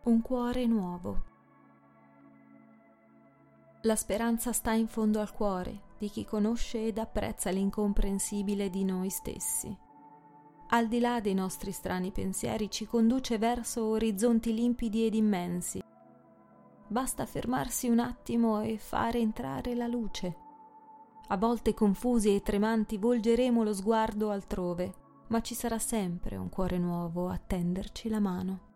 Un cuore nuovo. La speranza sta in fondo al cuore di chi conosce ed apprezza l'incomprensibile di noi stessi. Al di là dei nostri strani pensieri ci conduce verso orizzonti limpidi ed immensi. Basta fermarsi un attimo e fare entrare la luce. A volte confusi e tremanti volgeremo lo sguardo altrove, ma ci sarà sempre un cuore nuovo a tenderci la mano.